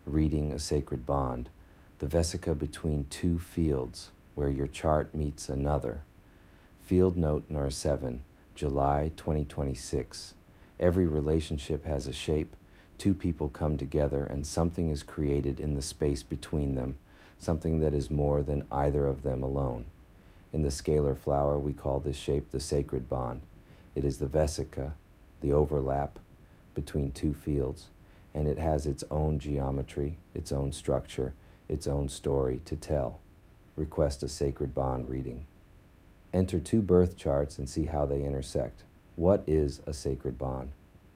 reading a sacred bond, the vesica between two fields where your chart meets another. Field note number 7, July 2026. Every relationship has a shape. Two people come together and something is created in the space between them, something that is more than either of them alone. In the scalar flower, we call this shape the sacred bond. It is the vesica, the overlap between two fields, and it has its own geometry, its own structure, its own story to tell. Request a sacred bond reading. Enter two birth charts and see how they intersect. What is a sacred bond?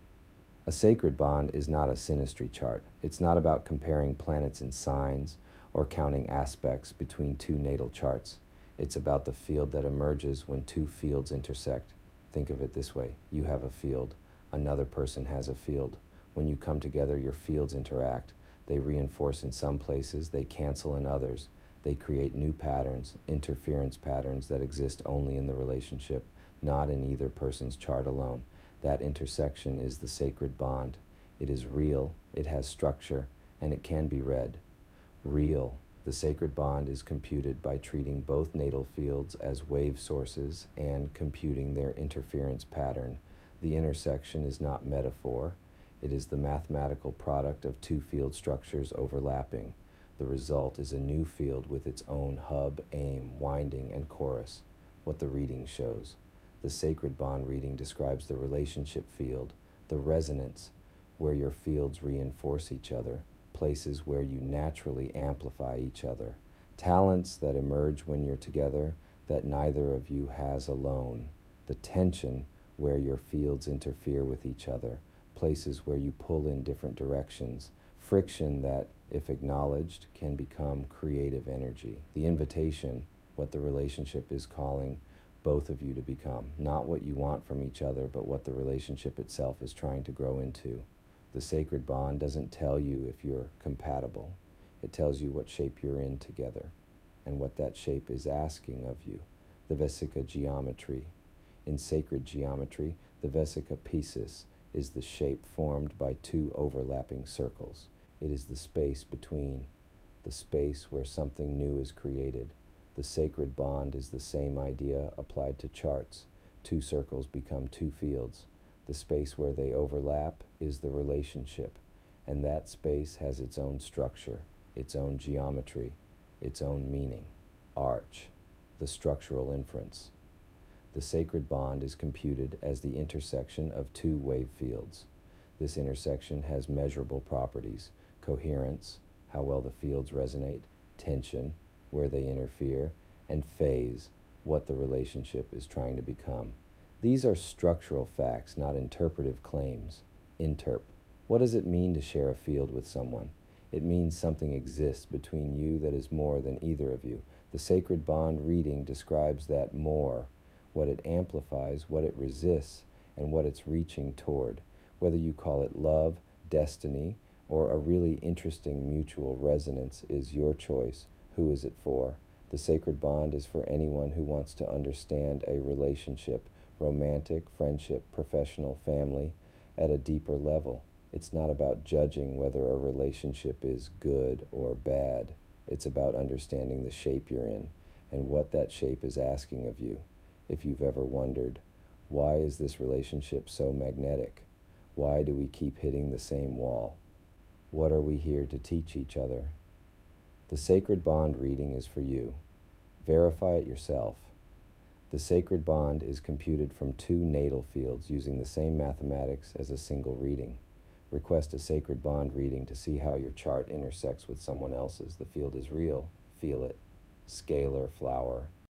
A sacred bond is not a synastry chart. It's not about comparing planets in signs or counting aspects between two natal charts. It's about the field that emerges when two fields intersect. Think of it this way. You have a field. Another person has a field. When you come together, your fields interact. They reinforce in some places. They cancel in others. They create new patterns, interference patterns that exist only in the relationship, not in either person's chart alone. That intersection is the sacred bond. It is real, it has structure, and it can be read. Real. The sacred bond is computed by treating both natal fields as wave sources and computing their interference pattern. The intersection is not metaphor. It is the mathematical product of two field structures overlapping. The result is a new field with its own hub, aim, winding, and chorus. What the reading shows. The sacred bond reading describes the relationship field, the resonance, where your fields reinforce each other, places where you naturally amplify each other, talents that emerge when you're together that neither of you has alone, the tension where your fields interfere with each other, places where you pull in different directions, friction that, if acknowledged, can become creative energy, the invitation, what the relationship is calling both of you to become, not what you want from each other, but what the relationship itself is trying to grow into. The sacred bond doesn't tell you if you're compatible. It tells you what shape you're in together and what that shape is asking of you. The vesica geometry. In sacred geometry, the vesica piscis is the shape formed by two overlapping circles. It is the space between, the space where something new is created. The sacred bond is the same idea applied to charts. Two circles become two fields. The space where they overlap is the relationship, and that space has its own structure, its own geometry, its own meaning. Arch, the structural inference. The sacred bond is computed as the intersection of two wave fields. This intersection has measurable properties: coherence, how well the fields resonate; tension, where they interfere; and phase, what the relationship is trying to become. These are structural facts, not interpretive claims. Interp. What does it mean to share a field with someone? It means something exists between you that is more than either of you. The sacred bond reading describes that more, what it amplifies, what it resists, and what it's reaching toward. Whether you call it love, destiny, or a really interesting mutual resonance is your choice. Who is it for? The sacred bond is for anyone who wants to understand a relationship, romantic, friendship, professional, family, at a deeper level. It's not about judging whether a relationship is good or bad. It's about understanding the shape you're in and what that shape is asking of you. If you've ever wondered, why is this relationship so magnetic? Why do we keep hitting the same wall? What are we here to teach each other? The sacred bond reading is for you. Verify it yourself. The sacred bond is computed from two natal fields using the same mathematics as a single reading. Request a sacred bond reading to see how your chart intersects with someone else's. The field is real. Feel it. Scalar flower.